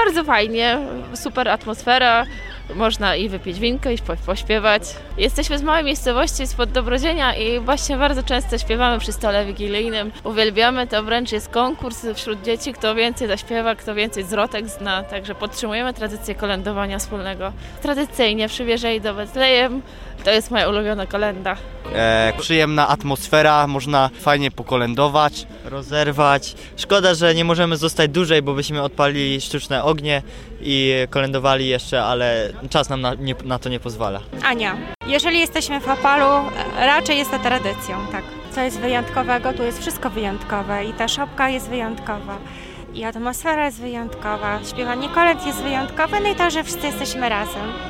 Bardzo fajnie, super atmosfera. Można i wypić winko, i pośpiewać. Jesteśmy z małej miejscowości spod Dobrodzienia i właśnie bardzo często śpiewamy przy stole wigilijnym. Uwielbiamy, to wręcz jest konkurs wśród dzieci, kto więcej zaśpiewa, kto więcej zwrotek zna. Także podtrzymujemy tradycję kolędowania wspólnego. Tradycyjnie przy Wierzei do Betlejem to jest moja ulubiona kolęda. Przyjemna atmosfera, można fajnie pokolędować, rozerwać. Szkoda, że nie możemy zostać dłużej, bo byśmy odpalili sztuczne ognie i kolędowali jeszcze, ale czas nam na to nie pozwala. Ania, jeżeli jesteśmy w Opalu, raczej jest to tradycją, tak. Co jest wyjątkowego, tu jest wszystko wyjątkowe i ta szopka jest wyjątkowa. I atmosfera jest wyjątkowa, śpiewanie kolęd jest wyjątkowe, no i to, że wszyscy jesteśmy razem.